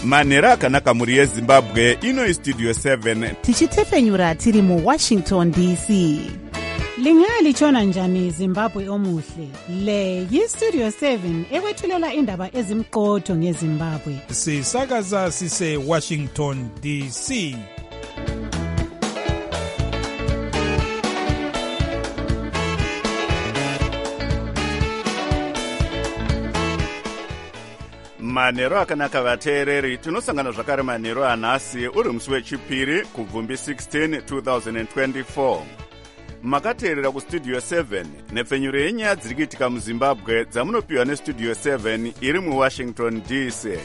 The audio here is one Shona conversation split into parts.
manhero akanaka muri yezimbabwe. Ino istudio 7 tichitefenyura tiri muWashington DC. Lingalitshona njani Zimbabwe omuhle? Le yistudio 7 ekwethulela indaba ezimqotho ngeZimbabwe. Sisakaza sise Washington DC. manhero akanaka vateereri, tinosangana zvakare manhero anhasi uri musi wechipiri kubvumbi 16 2024. makateerera kustudio 7 nepfenyuro yenyaya dziri kuitika muzimbabwe dzamunopiwa nestudio 7 iri muWashington DC.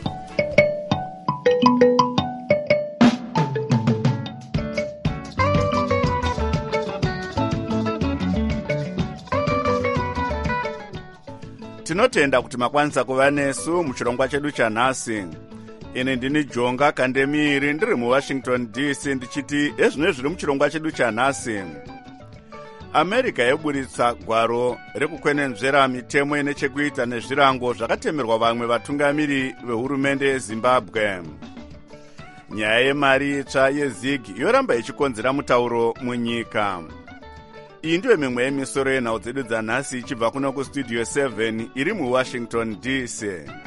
tinotenda kuti makwanisa kuva nesu muchirongwa chedu chanhasi. Ini ndini Jonga Kandemiri ndiri muWashington DC ndichiti ezvino zviri muchirongwa chedu chanhasi. America yaburitsa gwaro rekukwenenzvera mitemo ine chekuita nezvirango zvakatemerwa vamwe vatungamiri vehurumende yeZimbabwe. Nyaya yemari itsva yeZig yoramba ichikonzera mutauro munyika. Iyi ndiyo mimwe yemisoro yenhau dzedu dzanhasi ichibva kuno kustudio 7 iri muWashington DC.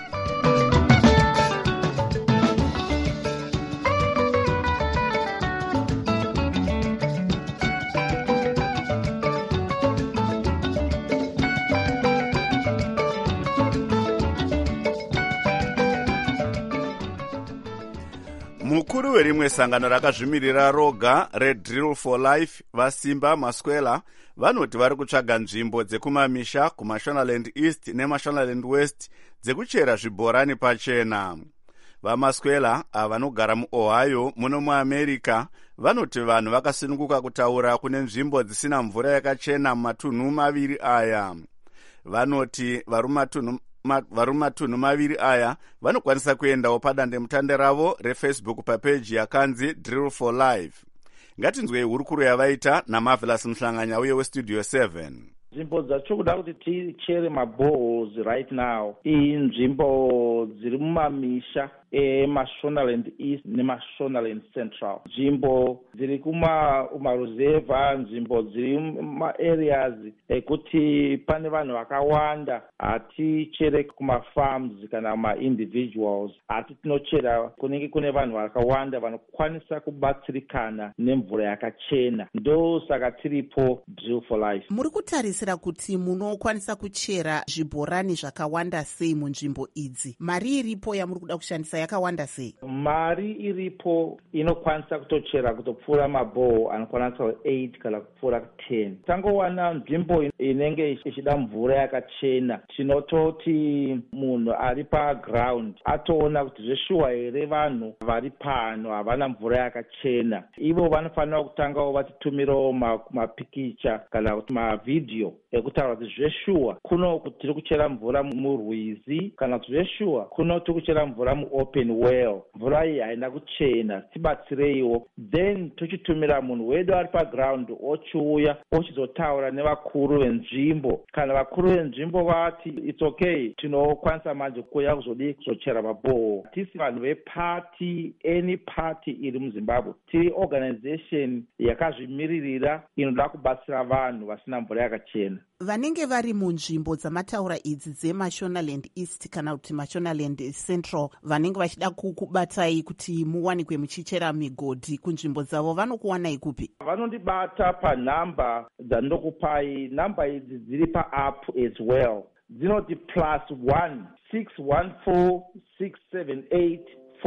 Mukuru werimwe sangano rakazvimirira roga Red for Life vasimba Maswela vanoti vari kutsvaga nzvimbo dzekumamisha kuMashonaland East neMashonaland West dzekuchera zvibhorani pachena. VaMaswela vanogara muOhio muno muAmerica vanoti vanhu vakasununguka kutaura kune nzvimbo dzisina mvura yakachena mumatunhu maviri aya. Vanoti vari matunhu maviri aya vanokwanisa kuendawo padandemutande ravo reFacebook papeji yakanzi Drill for Life. Ngatinzwei hurukuro yavaita naMarvelous Mhlanganya uye westudio 7. Nzvimbo dzacho kuda kuti tichere maboreholes right now inzvimbo dziri mumamisha eMashonaland East neMashonaland Central. Nzvimbo dziri kumaruzeva, nzvimbo dziri mumaareas ekuti pane vanhu vakawanda. Hatichere kumafarms kana ma-individuals, asi tinochera kunenge kune vanhu vakawanda vanokwanisa kubatsirikana nemvura yakachena. Ndosaka tiripo Drill for Life. Muri kutarisira kuti munokwanisa kuchera zvibhorani zvakawanda sei munzvimbo idzi? Mari iripo yamuri kuda kushandisa yakawanda sei? Mari iripo inokwanisa kutochera kutopfuura maboho anokwanisa 8 kana kupfuura 10. Tangowana nzvimbo inenge ichida mvura yakachena, tinototi munhu ari paground atoona kuti zveshuwa here vanhu vari pano havana mvura yakachena. Ivo vanofanira kutangawo vatitumirawo mapikicha kana kuti mavidhiyo ekutaura kuti zveshuwa kuno kuti tiri kuchera mvura murwizi kana kuti zveshuwa kuno tiri kuchera mvura muopen well. Mvura iyi haina kuchena, tibatsireiwo. Then tochitumira munhu wedu ari paground ochiuya ochizotaura nevakuru venzvimbo. Kana vakuru venzvimbo vati it's okay, tinokwanisa manje kuuya kuzochera maboho. Tisi vanhu vepati, any party iri muZimbabwe, tiri organization yakazvimiririra inoda kubatsira vanhu vasina mvura yakachena. Vanenge vari munzvimbo dzamataura idzi dzeMashonaland East kana kuti Mashonaland Central, vanenge vachida kukubatai kuti muwanikwe muchichera migodhi kunzvimbo dzavo, vanokuwanai kupi? Vanondibata panhamba dzandinokupai. Nhamba idzi dziri paapp as well. Dzinoti +1 614 678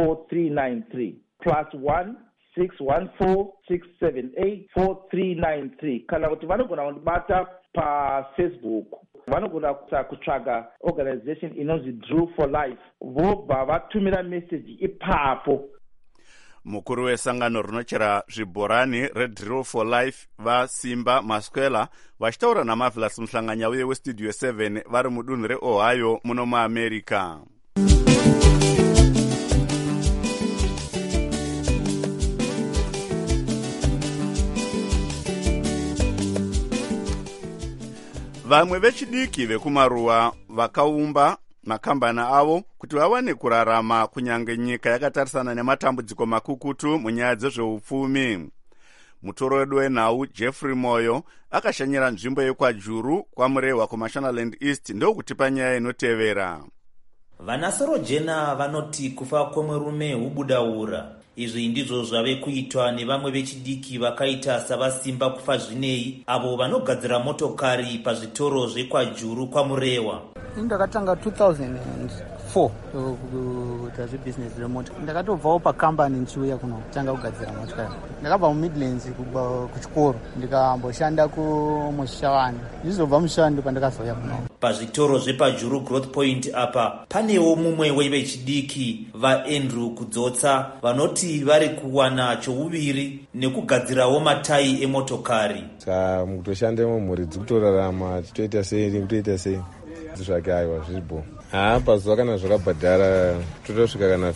4393 +1 614 678 4393. Kana kuti vanogona kundibata paFacebook, vanogona kutsvaga organization inonzi Drill for Life, vobva vatumira message ipapo. Mukuru wesangano rinochera zvibhorani reDrill for Life vasimba Maswela vachitaura naMarvelous Mhlanganya uye westudio 7 vari mudunhu reOhio muno muAmerica. Vamwe vechidiki vekumaruwa vakaumba makambani avo kuti vawane kurarama kunyange nyika yakatarisana nematambudziko makukutu munyaya dzezveupfumi. Mutoro wedu wenhau Jeffrey Moyo akashanyira nzvimbo yekwajuru kwamurehwa kuMashonaland East ndokutipa nyaya inotevera. Vanasorojena vanoti kufa kwemwerume hubudaura. Izvi ndizvo zvave kuitwa nevamwe vechidiki vakaita savasimba kufa zvinei avo vanogadzira motokari pazvitoro zvekwajuru kwamurehwa. Ndakatanga 2004 kuita zvebusiness remota. Ndakatobvawo pakambani nchiuya kunotanga kugadzira motokari. Ndakabva muMidlands kuchikoro ndikamboshanda kumushavani. Ndizobva mushando pandakazouya kuno. Pazvitoro zvepajuru Growth Point apa panewo mumwe wevechidiki vaAndrew Kudzotsa vanoti vari kuwana chouviri nekugadzirawo matai emotokari. Saka mukutoshandemo mhuri dzikutorarama titoita sei zvake aiwa zvibo. Pazuva kana zvakabhadhara totosvika kana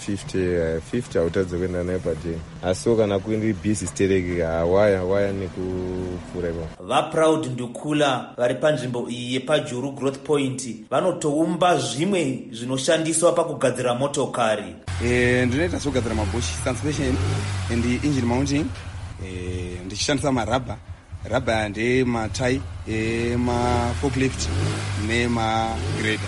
50 hautadze kuenda naye padei. Asiwo kana kuindi bhizi stereki waya nekufureko. VaProud Ndukula vari panzvimbo iyi yepajuru Growth Point vanotoumba zvimwe zvinoshandiswa pakugadzira motokari. Ndinoita zvekugadzira mabush suspension and engine mounting. Ndichishandisa marabha ndematai emaforklift nemagrader.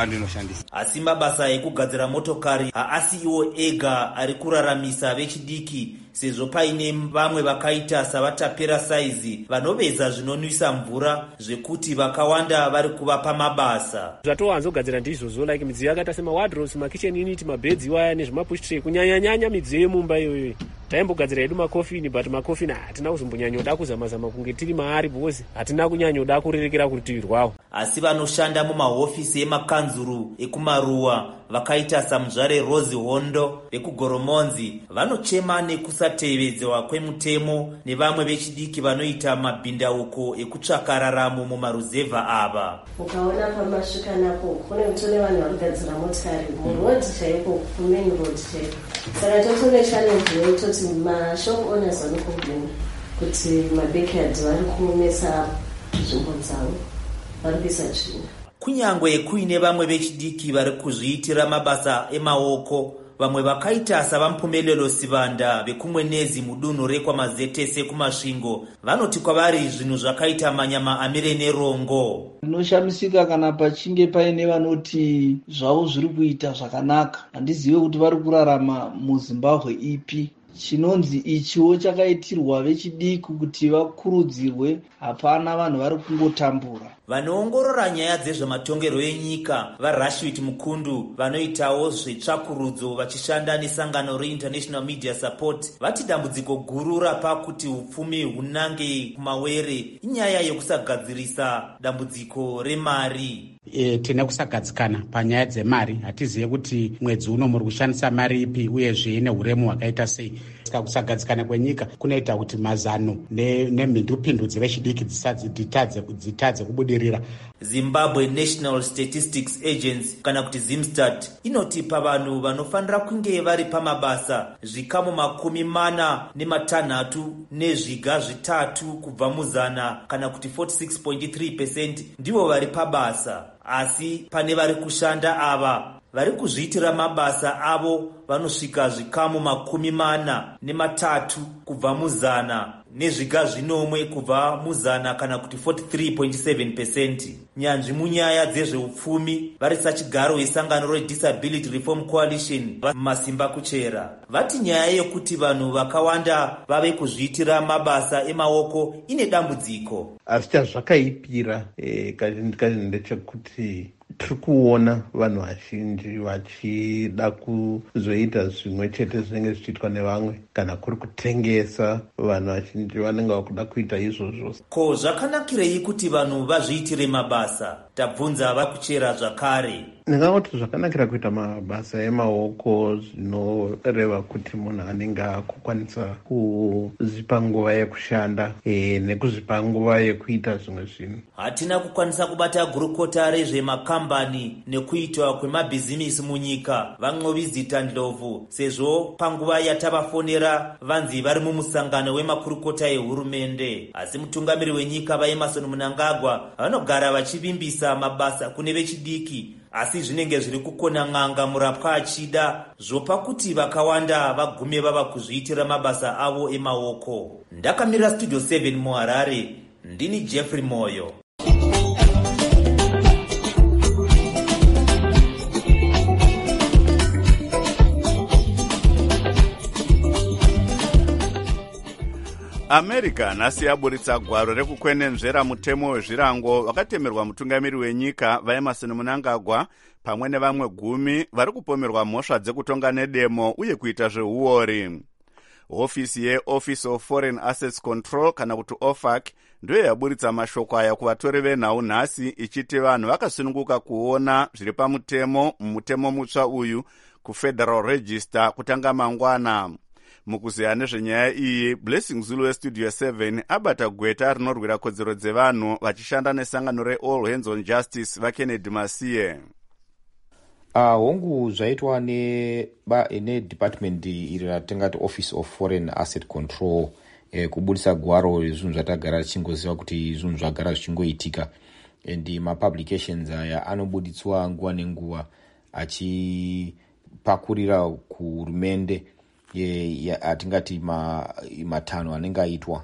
Asi mabasa ekugadzira motokari haasi iwo ega ari kuraramisa vechidiki sezvo paine vamwe vakaita savatapera saizi vanoveza zvinonwisa mvura zvekuti vakawanda vari kuvapa mabasa. Zvatowanzogadzira ndizvozvo like midziyo yakaita semawadros, makitchen unit, mabhedzi waya nezvimapush tray, kunyanya midziyo yemumba iyoyo. Taimbogadzira hedu makofini but makofini hatina kuzombonyanyoda kuzamazama kunge tiri maari because hatina kunyanyoda kurerekera kurutivi rwawo. Asi vanoshanda mumahofisi emakanzuru ekumaruwa vakaita samuzvare Rose Hondo vekugoromonzi vanochema nekusatevedzwa kwemutemo nevamwe vechidiki vanoita mabhindauko ekutsvaka raramo mumaruzevha ava. Ukaona pamasvika napo kune kutone vanhu varikugadzira motikari murodhi chaiko kumain road chaiko. Saka totone challenge yekutoti mashop owners vanokomplaina kuti mabackyards vari kumesa nzvimbo dzavo vari kuisa tsvina. Kunyangwe kuine vamwe vechidiki vari kuzviitira mabasa emaoko, vamwe vakaita savampumelelo Sivanda vekumwenezi mudunhu rekwaMazetese kumasvingo vanoti kwavari zvinhu zvakaita manyama amire nerongo. Ndinoshamisika kana pachinge paine vanoti zvavo zviri kuita zvakanaka. Handizive kuti vari kurarama muZimbabwe ipi. Chinonzi ichiwo chakaitirwa vechidiki kuti vakurudzirwe, hapana vanhu vari kungotambura. Vanoongorora nyaya dzezvematongero enyika vaRashid Mukundu vanoitawo zvetsvakurudzo vachishanda nesangano reInternational Media Support vati dambudziko guru rapakuti upfumi hunange kumawere inyaya yekusagadzirisa dambudziko remari. Tine kusagadzikana panyaya dzemari. Hatizive kuti mwedzi uno muri kushandisa mari ipi uyezve nehuremu hwakaita sei. Kusagadzikana kwenyika kunoita kuti mazano nemhindupindu dzevechidiki dzitadze kubudirira. Zimbabwe National Statistics Agency kana kuti Zimstat inoti pavanhu vanofanira kunge vari pamabasa zvikamu 46 nezviga zvitatu kubva muzana kana kuti 46.3% ndivo vari pabasa. Asi pane vari kushanda ava vari kuzviitira mabasa avo vanosvika zvikamu 43 kubva muzana nezviga zvinomwe kubva muzana kana kuti 43.7%. Nyanzvi munyaya dzezveupfumi vari sachigaro yesangano reDisability Reform Coalition mumasimba kuchera vati nyaya yekuti vanhu vakawanda vave kuzviitira mabasa emaoko ine dambudziko. Asi chazvakaipira ndechekuti tiri kuona vanhu vazhinji vachida kuzoita zvimwe chete zvinenge zvichiitwa nevamwe kana kuri kutengesa. Vanhu vazhinji vanenge vakuda kuita izvozvo. Ko zvakanakirei kuti vanhu vazviitire mabasa? Tabvunza vakuchera zvakare. Ndingati zvakanakira kuita mabasa emaoko zvinoreva kuti munhu anenge akukwanisa kuzvipa nguva yekushanda nekuzvipa nguva yekuita zvimwe zvinhu. Hatina kukwanisa kubata gurukota rezvemakambani nekuitwa kwemabhizimisi munyika vaNqobizita Ndlovu sezvo panguva yatavafonera vanzi vari mumusangano wemakurukota ehurumende. Asi mutungamiri wenyika vaEmmerson Mnangagwa vanogara vachivimbisa mabasa kune vechidiki asi zvinenge zviri kukona n'anga murapwa achida zvopa kuti vakawanda vagume vava kuzviitira mabasa avo emaoko. Ndakamirira Studio 7 muHarare, ndini Jeffrey Moyo. America nhasi yaburitsa gwaro rekukwenenzvera mutemo wezvirango wakatemerwa mutungamiri wenyika vaEmerson Mnangagwa pamwe nevamwe 10 vari kupomerwa mhosva dzekutonga nedemo uye kuita zveuori. Hofisi yeOffice of Foreign Assets Control kana kuti OFAC ndiyo yaburitsa mashoko aya kuvatori venhau nhasi ichiti vanhu vakasununguka kuona zviri pamutemo mumutemo mutsva uyu kuFederal Register kutanga mangwana. Mukuziya nezvenyaya iyi, Blessing Zulu weStudio 7 abata gweta rinorwira kodzero dzevanhu vachishanda nesangano reAll Hands on Justice vaKennedy Masiye. Hongu zvaitwa nedepartment iri ratingati Office of Foreign Asset Control kubudisa gwaro zvinhu zvatagara tichingoziva kuti zvinhu zvagara zvichingoitika, and mapublications aya anobuditswa nguva nenguva achipakurira kuhurumende atingati matanho anenge aitwa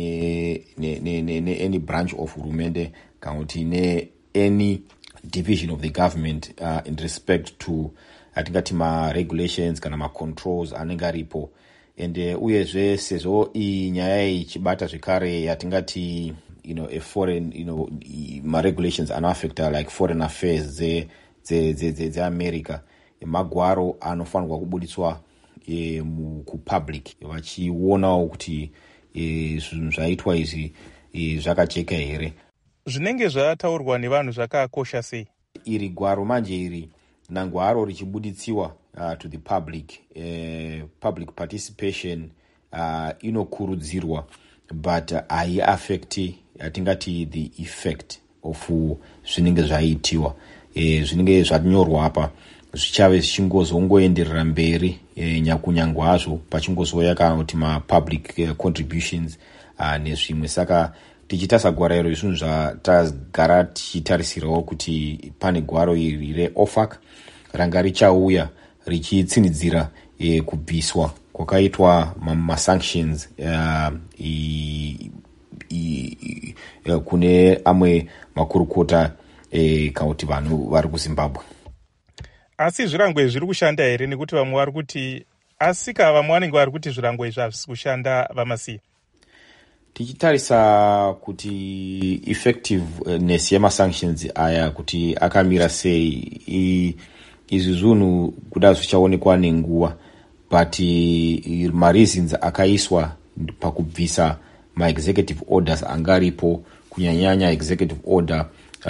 any branch of hurumende kana kuti any division of the government in respect to atingati regulations kana controls anenge aripo. And uyezve sezvo iyi nyaya ichibata zvekare yatingati a foreign regulations anoaffecta like foreign affairs dzeAmerica, magwaro anofanirwa kubuditswa kupublic vachionawo kuti zvinhu zvaitwa izvi zvakajeka here. Zvinenge zvataurwa nevanhu zvakakosha sei? Iri gwaro manje iri nangwaro richibuditsiwa to the public, public participation inokurudzirwa, but haiaffecti atingati the effect of zvinenge zvaitiwa. Zvinenge zvanyorwa apa zvichave zvichingozongoenderera mberi nyakunyangwa hazvo pachingozouya kana kuti mapublic contributions nezvimwe. Saka tichitasa gwara iro zvinhu zvatagara tichitarisirawo kuti pane gwaro iri reOFAC ranga richauya richitsinidzira kubviswa kwakaitwa masanctions kune amwe makurukota kana kuti vanhu vari kuZimbabwe. Asi zvirango izvi zviri kushanda here? Nekuti vamwe vari kuti asika, vamwe vanenge vari kuti zvirango izvi hazvisi kushanda vamasiya. Tichitarisa kuti effectiveness yemasanctions aya kuti akamira sei, izvi zvinhu kuda zvichaonekwa nenguva, but mareasons akaiswa pakubvisa maexecutive orders angaripo, kunyanyanya executive order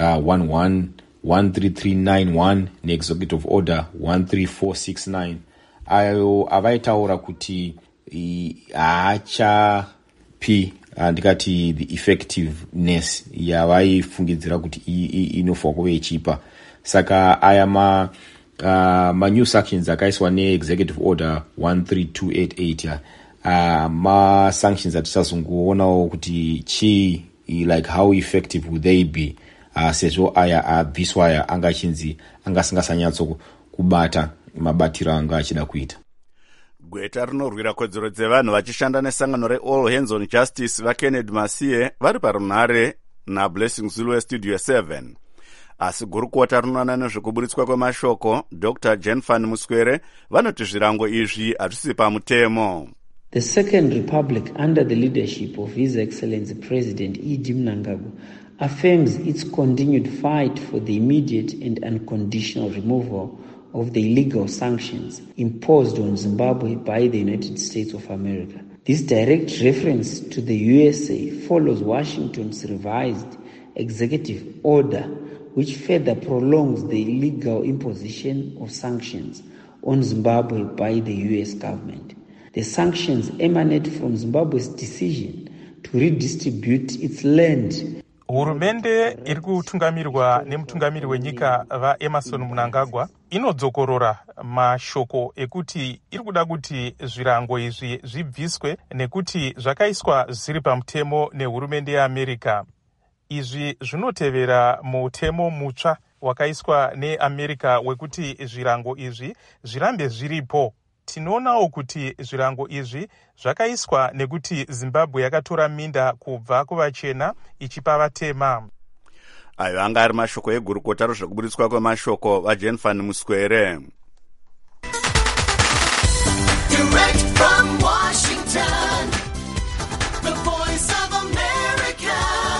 13391 neexecutive order 13469 ayo avaitaura kuti haachapi ndikati the effectiveness yavaifungidzira kuti inofanirwa kuve ichipa. Saka aya new sanctions akaiswa neexecutive order 13288 masanctions atichazongoonawo kuti chii, like how effective would they be, sezvo aya abviswa aya angasingasanyatso kubata mabatiro anga achida kuita. Gweta rinorwira kodzero dzevanhu vachishanda nesangano reAll Hands on Justice vaKennedy Masiye vari parunhare naBlessing Zulu weStudio 7. Asi gurukota rinoona nezvekuburitswa kwemashoko Dr. Jenfan Muswere vanoti zvirango izvi hazvisi pamutemo. The Second Republic, under the leadership of His Excellency President E.D. Mnangagwa, affirms its continued fight for the immediate and unconditional removal of the illegal sanctions imposed on Zimbabwe by the United States of America. This direct reference to the USA follows Washington's revised executive order, which further prolongs the illegal imposition of sanctions on Zimbabwe by the US government. The sanctions emanate from Zimbabwe's decision to redistribute its land. Hurumende iri kutungamirwa nemutungamiri wenyika vaEmerson Mnangagwa inodzokorora mashoko ekuti iri kuda kuti zvirango izvi zvibviswe nekuti zvakaiswa zviri pamutemo nehurumende yeAmerica. Izvi zvinotevera mutemo mutsva wakaiswa neamerica wekuti zvirango izvi zvirambe zviripo. Tinoonawo kuti zvirango izvi zvakaiswa nekuti Zimbabwe yakatora minda kubva kuvachena ichipa vatema. Ayo anga ari mashoko egurukota rozvekuburitswa kwemashoko vaJenfan Muswere. Direct from Washington, the voice of America,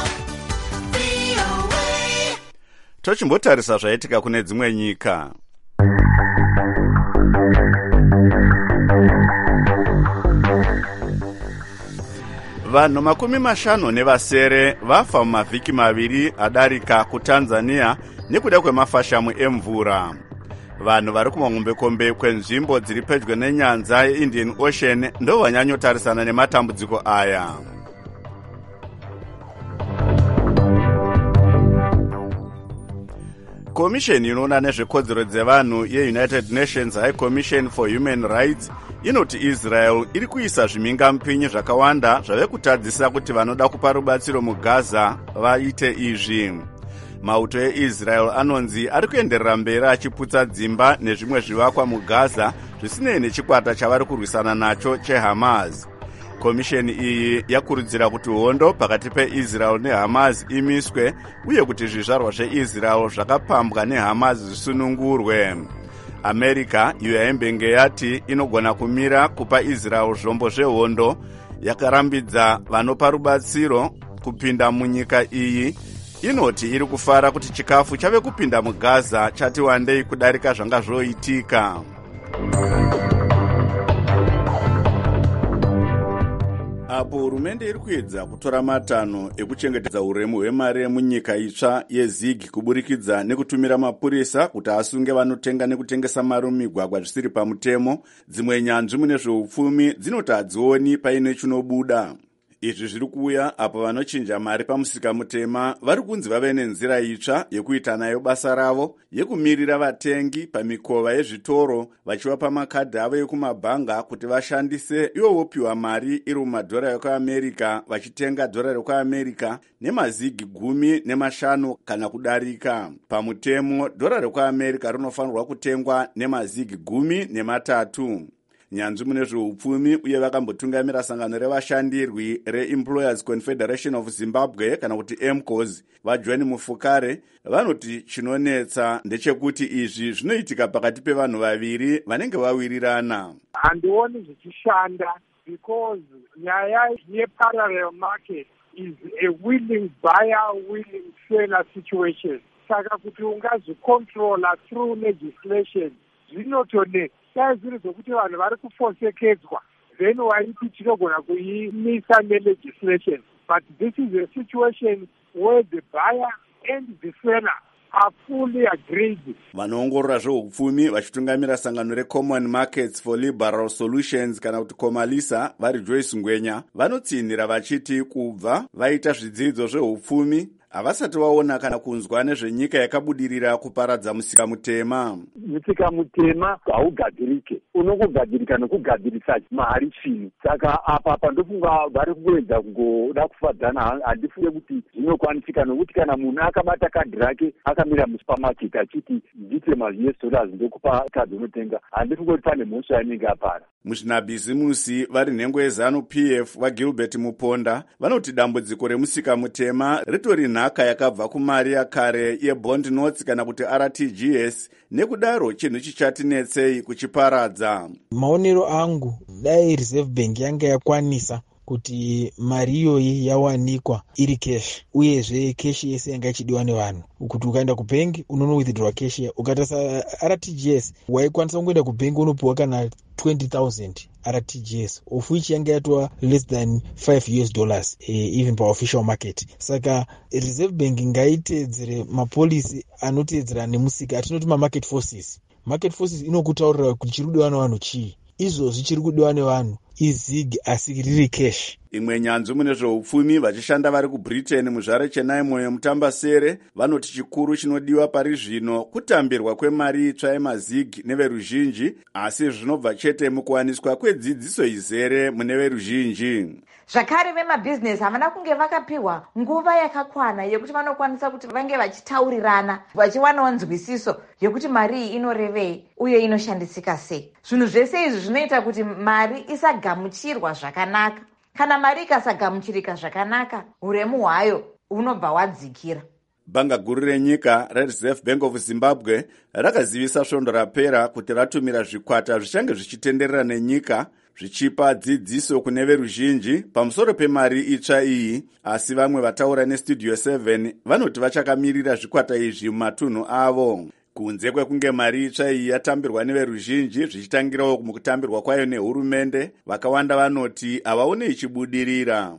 VOA. Tochimbotarisa zvaitika kune dzimwe nyika. Vanhu 50 vafa mumavhiki maviri adarika kuTanzania nekuda kwemafashamu emvura. Vanhu vari kumahombekombe kwenzvimbo dziri pedyo nenyanza yeIndian Ocean ndo vanyanyotarisana nematambudziko aya. Komisheni inoona nezvekodzero dzevanhu yeUnited Nations High Commission for Human Rights inoti Israel iri kuisa zvimhingamupinyi zvakawanda zvave kutadzisa kuti vanoda kupa rubatsiro muGaza vaite izvi. Mauto eIsrael anonzi ari kuenderera mberi achiputsa dzimba nezvimwe zvivakwa muGaza zvisinei nechikwata chavari kurwisana nacho cheHamas. Komisheni iyi yakurudzira kuti hondo pakati peIsrael neHamas imiswe uye kuti zvizvarwa zveIsrael zvakapambwa neHamas zvisunungurwe. America iyo yaimbenge yati inogona kumira kupa Israel zvombo zvehondo yakarambidza vanopa rubatsiro kupinda munyika iyi. Inoti iri kufara kuti chikafu chave kupinda muGaza chati wandei kudarika zvanga zvoitika. Apo hurumende iri kuedza kutora matanho ekuchengetedza uremu hwemari munyika itsva yeZig kuburikidza nekutumira mapurisa kuti asunge vanotenga nekutengesa mari mumigwagwa zvisiri pamutemo. Dzimwe nyanzvi mune zveupfumi dzinoti hadzioni paine chinobuda. Izvi zviri kuuya apo vanochinja mari pamusika mutema vari kunzi vave nenzira itsva yekuita nayo basa ravo yekumirira vatengi pamikova yezvitoro vachivapa makadhi avo ekumabhanga kuti vashandise ivo vopiwa mari iri mumadhora ekuAmerica vachitenga dhora rekuAmerica nemazigi 15 kana kudarika. Pamutemo dhora rekuAmerica rinofanirwa kutengwa nemazigi 13. Nyanzvi mune zveupfumi uye vakambotungamira sangano revashandirwi reEmployers Confederation of Zimbabwe kana kuti EMCOS vaJohn Mufukare vanoti chinonetsa ndechekuti izvi zvinoitika pakati pevanhu vaviri vanenge vawirirana. Handioni zvichishanda because nyaya yeparallel market is a willing buyer, willing seller situation. Saka kuti ungazvicontrola through legislation zvinotone dai zviri zvokuti vanhu vari kufosekedzwa then waipi tinogona kuimisa nelegislation. But this is a situation where the buyer and the seller are fully agreed. Vanoongorora zveupfumi vachitungamira sangano reCommon Markets for Liberal Solutions kana kuti Comalisa vari Joyce Ngwenya vanotsinhira vachiti kubva vaita zvidzidzo zveupfumi havasati vaona kana kunzwa nezvenyika yakabudirira kuparadza musika mutema. Musika mutema haugadzirike, unongogadzirika nekugadzirisa mari chini. Saka apa pandofunga vari kuedza kungoda kufadzana. Handifunge kuti zvinokwanisika nokuti kana munhu akabata kadhi rake akamira musupermarket achiti ndite $US ndokupa kadhi unotenga, handifunge kuti pane mhosva inenge yapara. Muzvinabhizimusi vari nhengo yeZanu PF vaGilbert Muponda vanoti dambudziko remusika mutema ritori nhaka yakabva kumari yakare yebond notes kana kuti RTGS, nekudaro chinhu chichatinetsei kuchiparadza. Maonero angu dai Reserve Bank yanga yakwanisa kuti mari iyoyi yawanikwa iri cash, uyezve cash yese yanga ichidiwa nevanhu kuti ukaenda kubengi unono withdraw cash ya ukatasa RTGS waikwanisa kungoenda kubengi unopiwa kana 20,000 RTGS of which yanga yatwa less than $5 even pa official market. Saka Reserve Bank ngaiteedzere mapolisi anoteedzera nemusika atinoti market forces. Market forces inokutaurira kuti chiri kudiwa nevanhu chii. Izvozvi chiri kudiwa nevanhu izig asi riri cash. Imwe nyanzvi mune zveupfumi vachishanda vari kubritain muzvare chenaimoyo mutambasere vanoti chikuru chinodiwa pari zvino kutambirwa kwemari itsva yemazig neveruzhinji, asi zvinobva chete mukuwaniswa kwedzidziso izere mune veruzhinji. Zvakare vemabhizinesi havana kunge vakapiwa nguva yakakwana yekuti vanokwanisa kuti vange vachitaurirana vachiwanawo nzwisiso yekuti mari iyi inorevei uye inoshandisika sei. Zvinhu zvese izvi zvinoita kuti mari isagamuchirwa zvakanaka. Kana mari ikasagamuchirika zvakanaka, uremu hwayo hunobva hwadzikira. Bhanga guru renyika reReserve Bank of Zimbabwe rakazivisa svondo rapera kuti ratumira zvikwata zvichange zvichitenderera nenyika zvichipa dzidziso kune veruzhinji pamusoro pemari itsva iyi, asi vamwe vataura neStudio 7 vanoti vachakamirira zvikwata izvi mumatunhu avo. Kunze kwekunge mari itsva iyi yatambirwa neveruzhinji zvichitangirawo mukutambirwa kwayo nehurumende, vakawanda vanoti havaone ichibudirira.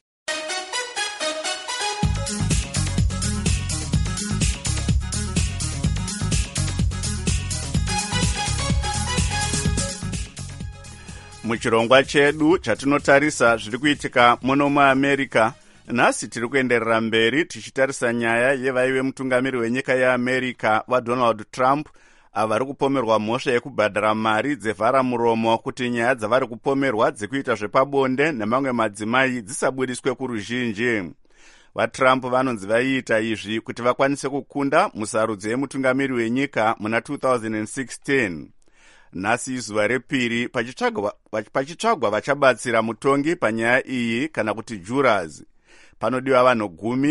Muchirongwa chedu chatinotarisa zviri kuitika muno muAmerica, nhasi tiri kuenderera mberi tichitarisa nyaya yevaive mutungamiri wenyika yeAmerica vaDonald Trump avari kupomerwa mhosva yekubhadhara mari dzevhara muromo kuti nyaya dzavari kupomerwa dzekuita zvepabonde nemamwe madzimai dzisabudiswe kuruzhinji. VaTrump vanonzi vaiita izvi kuti vakwanise kukunda musarudzo yemutungamiri wenyika muna 2016. Nhasi izuva repiri pachitsvagwa vachabatsira mutongi panyaya iyi kana kuti jurors. Panodiwa vanhu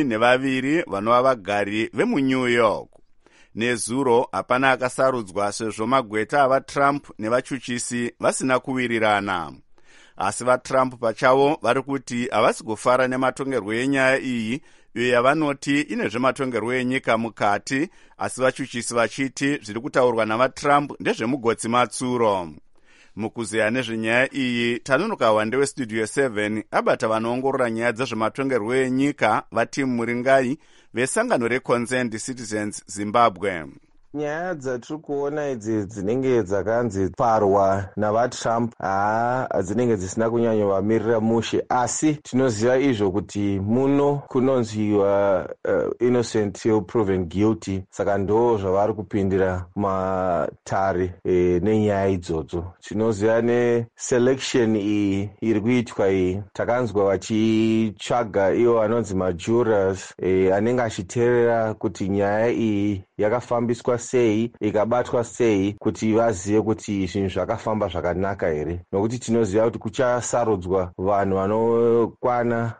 12 vanova vagari vemuNew York. Nezuro hapana akasarudzwa sezvo magweta avaTrump nevachuchisi vasina kuwirirana. Asi vaTrump pachavo vari kuti havasi kufara nematongerwo enyaya iyi, iyo yavanoti ine zvematongerwo enyika mukati, asi vachuchisi vachiti zviri kutaurwa navaTrump ndezvemugotsi matsuro. Mukuzeya nezvenyaya iyi, tanonoka wande weStudio 7 abata vanoongorora nyaya dzezvematongerwo enyika vaTim Muringai vesangano reConsent Citizens Zimbabwe. Nyaya dzatiri kuona idzi dzinenge dzakanzi parwa navaTrump dzinenge dzisina kunyanyovamirira mushe, asi tinoziva izvo kuti muno kunonziwa innocent till proven guilty, saka ndo zvavari kupindira matare nenyaya idzodzo. Tinoziva neselection iyi iri kuitwa iyi, takanzwa vachitsvaga ivo vanonzi majurors anenge achiteerera kuti nyaya iyi yakafambiswa sei, ikabatwa sei, kuti vazive kuti zvinhu zvakafamba zvakanaka here. Nokuti tinoziva kuti kuchasarudzwa vanhu vanokwana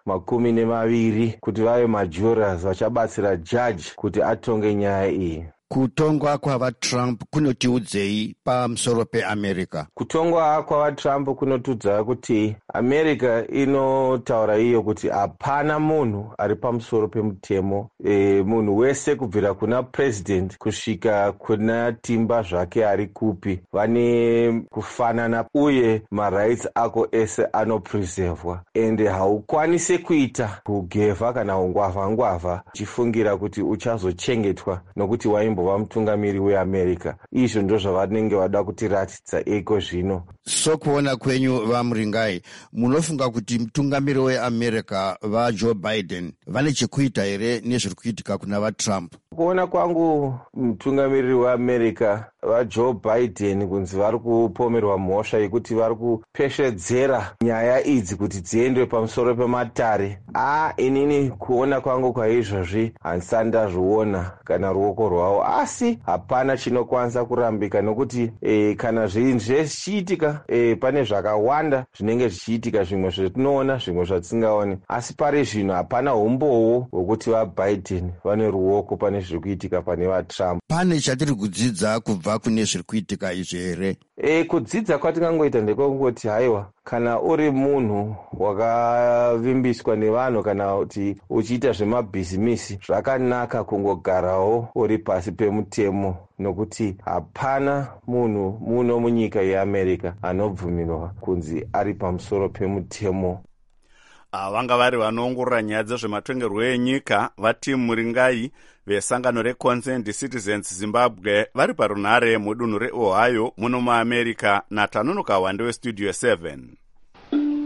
20 kuti vave majurors vachabatsira jaji kuti atonge nyaya iyi. Kutongwa kwavaTrump kunotiudzei pamusoro peAmerica? Kutongwa kwavaTrump kunotiudza kuti America inotaura iyo kuti hapana munhu ari pamusoro pemutemo. Munhu wese kubvira kuna president kusvika kuna timba zvake ari kupi vane kufanana, uye marights ako ese anopreservwa, ende haukwanisi kuita kugevha kana ungwavha uchifungira kuti uchazochengetwa nokuti waimbova mutungamiri weAmerica. Izvo ndo zvavanenge vada kutiratidza iko zvino. Sokuona kwenyu vaMuringai, munofunga kuti mutungamiri weAmerica vaJoe Biden vane chekuita here nezviri kuitika kuna vaTrump? Kuona kwangu mutungamiriri weAmerica vaJoe Biden kunzi vari kupomerwa mhosva yekuti vari kupeshedzera nyaya idzi kuti dziendwe pamusoro pematare. Inini kuona kwangu kwaizvozvi handisati ndazviona kana ruoko rwavo, asi hapana chinokwanisa kurambika nokuti kana zvinhu zvichiitika pane zvakawanda zvinenge zvichiitika, zvimwe zvatinoona zvimwe zvatisingaoni, asi pari zvino hapana umbowo hwekuti vaBiden vane ruoko pane zviri kuitika pane vaTrump. Pane chatiri kudzidza kubva kune zviri kuitika izvi here? Kudzidza kwatingangoita ndekongoti haiwa, kana uri munhu wakavimbiswa nevanhu kana kuti uchiita zvemabhizimisi, zvakanaka kungogarawo uri pasi pemutemo, nokuti hapana munhu muno munyika yeAmerica anobvumirwa kunzi ari pamusoro pemutemo. Vanga vari vanoongorora nyaya dzezvematongerwo enyika vaTim Muringai vesangano reConsent Citizens Zimbabwe vari parunhare mudunhu reOhio muno muAmerica, natanonoka wande weStudio 7.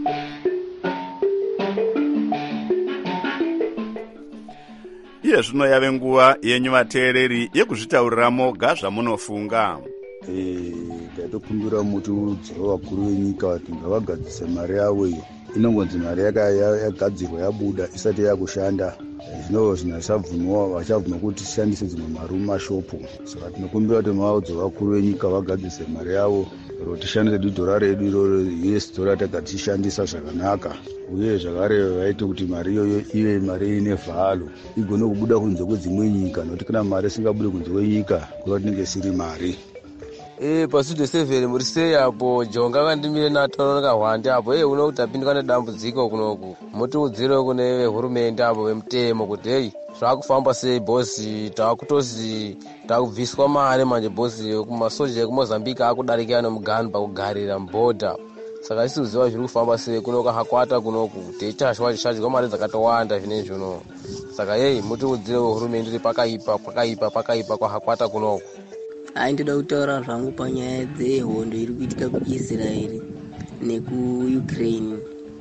iye zvino yave nguva yenyu vateereri yekuzvitaurira moga zvamunofunga. Ndatokumbira muti udziro vakuru venyika kuti ngavagadzise mari yavo iyo. Inongonzi mari yagadzirwa yabuda isati yakushanda. Zvino zvinasabvunwa vachabvunwa kuti tishandise dzimwe mari mumashopu. Saka tinokumbira kuti maudzo vakuru venyika vagadzise mari yavo kuti tishandise dhodhora redu iroro US dollar takatishandisa zvakanaka. Uye zvakare vaite kuti mari iyoyo ive mari ine vhalo igone kubuda kunze kwedzimwe nyika, nokuti kana mari isingabude kunze kwenyika kuva tinenge isiri mari. Pasudo 7 muri sei apo jonga kandimire natoro kahwande apo unokuti apindwa nedambudziko kunoku mutiudzire kune hurumende apo vemutemo kuti hei zvakufamba sei bosi, takubviswa mari manje bosi kumasoja ekumozambique akudarika nemugani pakugarira mubhodha. Saka isiuziva zviri kufamba sei kunoku hakwata kunoku teitashwa tichadyiwa mari dzakatowanda zvinezvi uno. Saka hei mutiudzire hurumende iri pakaipa kwahakwata kunoku. Ndinoda kutaura zvangu panyaya dzehondo iri kuitika kuIsraeri nekuUkraine.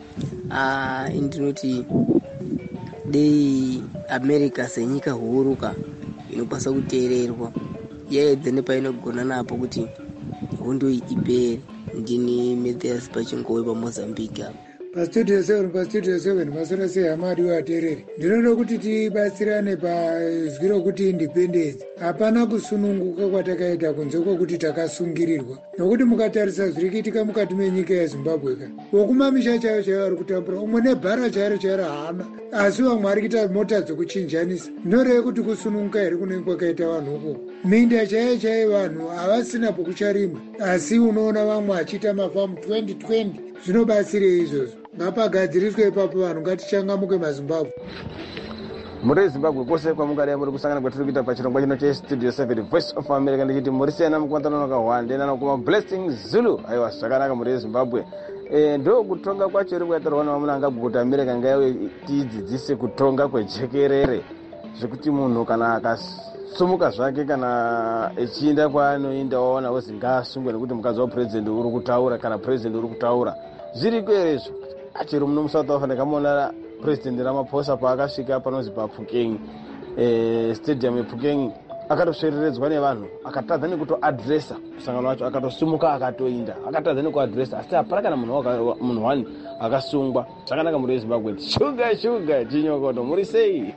Ndinoti dei America senyika huruka inokwanisa kuteererwa yaedze nepainogona napo kuti hondo ipere. Ndini Matthias Pachingowe paMozambique apo. Pastudio 7 masora sei hamadi watereri. Ndinoda kuti tibatsirane pazwiro kuti independence. Hapana kusununguka kwatakaita kunze kwokuti takasungirirwa. Nokuti mukatarisa zviri kuitika mukati menyika yeZimbabwe ka. Wokumamisha chaiyo vari kutambura. Umwe nebhara chairo haana. Asi vamwe vari kuita mota dzokuchinjanisa. Noreva kuti kusununguka here kunenge kwakaita vanhu uko. Minda chaiyo vanhu havasina pokucharimwa. Asi unoona vamwe vachiita mafamu 2020. Zvinobatsire izvozvo. Ngapagadziriswe ipapo vanhu ngatichangamuke maZimbabwe. Muri Zimbabwe kwose kwamungadai muri kusangana kwatiri kuita pachirongwa chino chestudio 7 Voice of America ndichiti muri siyana mukwantanono kahwande nanokuma Blessing Zulu. Aiwa zvakanaka muri Zimbabwe. Ndo kutonga kwacho iri kuyatirwa naMunangagwa kuti America ngaiwe tidzidzise kutonga kwejekerere. Zvekuti munhu kana akasumuka zvake kana echienda kwaanoenda waona wozi ngaasungwe nekuti mukadzi wapresident uri kutaura kana president uri kutaura. Zviri kwerezo. Achiri muno muSouth Africa ndakamuona president Ramaphosa paakasvika panozi paPhukeng stadium yePhukeng akatosvereredzwa nevanhu akatadza nekutoadressa musangano wacho akatosumuka akatoinda akatadza nekuadressa asi hapana kana munhu wani akasungwa. Zvakanaka muri Zimbabwe. Shuga chinyokoto muri sei?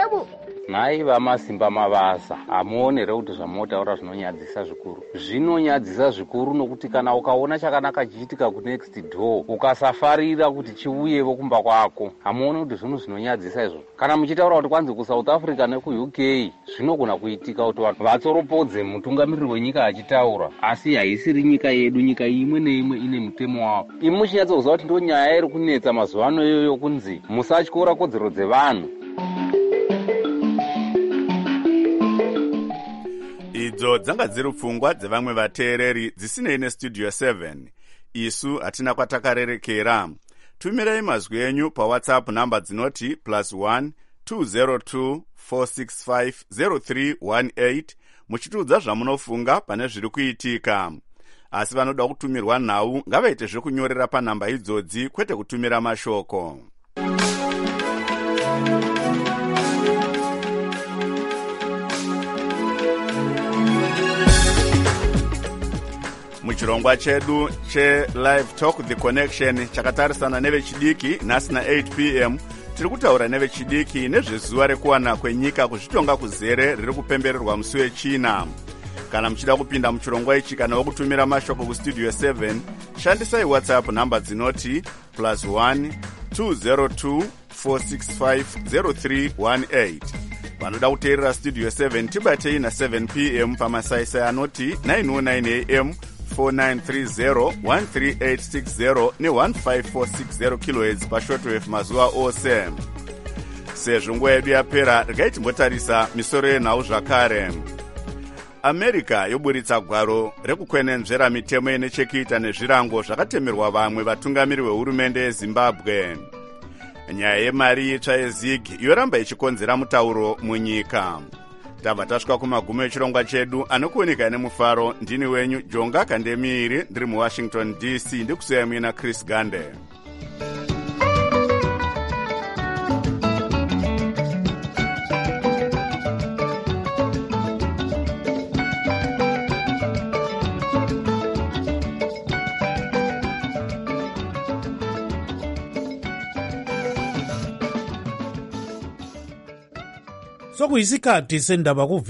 Nhai vamasimba mabasa amuonere kuti zvamotaura zvinonyadzisa zvikuru. Zvinonyadzisa zvikuru nokuti kana ukaona chakanaka chiitika kunext door ukasafarira kuti chiuyevo kumba kwako hamuoni kuti zvinhu zvinonyadzisa izvo. Kana muchitaura kuti kwanzi kuSouth Africa nekuUK zvinogona kuitika kuti vanhu vatsoropodze mutungamiriri wenyika achitaura asi haisiri nyika yedu. Nyika imwe neimwe ine mutemo wavo. Imi muchinyatsokuziva kuti ndo nyaya iri kunetsa mazuva ano iyoyo kunzi musatyora kodzero dzevanhu. Idzo dzanga dziri pfungwa dzevamwe vateereri dzisinei nestudio 7. Isu hatina kwatakarerekera. Tumirai mazwi enyu paWhatsApp namba dzinoti +1 202 465 0318 muchitiudza zvamunofunga pane zviri kuitika. Asi vanoda kutumirwa nhau ngavaite zvekunyorera panhamba idzodzi kwete kutumira mashoko. Muchirongwa chedu che-Live Talk The Connection chakatarisana nevechidiki nhasi na8 p.m. tiri kutaura nevechidiki nezvezuva rekuwana kwenyika kuzvitonga kuzere riri kupembererwa musi wechina. Kana muchida kupinda muchirongwa ichi kana wokutumira mashoko kustudio 7 shandisai WhatsApp namba dzinoti +1 202 465 0318. Vanoda kuteerera studio 7 tibatei na7 p.m. pamasaisai anoti 909 am 4930 13860 ne15460 kHz pashortwave mazuva ose. Sezvo nguva yedu yapera regai timbotarisa misoro yenhau zvakare. America yoburitsa gwaro rekukwenenzvera mitemo ine chekuita nezvirango zvakatemerwa vamwe vatungamiri vehurumende yeZimbabwe. Nyaya yemari itsva yeZig yoramba ichikonzera mutauro munyika. Tabva tasvika kumagumo echirongwa chedu anokuoneka nemufaro. Ndini wenyu Jonga Kandemiri ndiri muWashington DC ndikusuya muina Chris Gande. sokuyisikhathi sendaba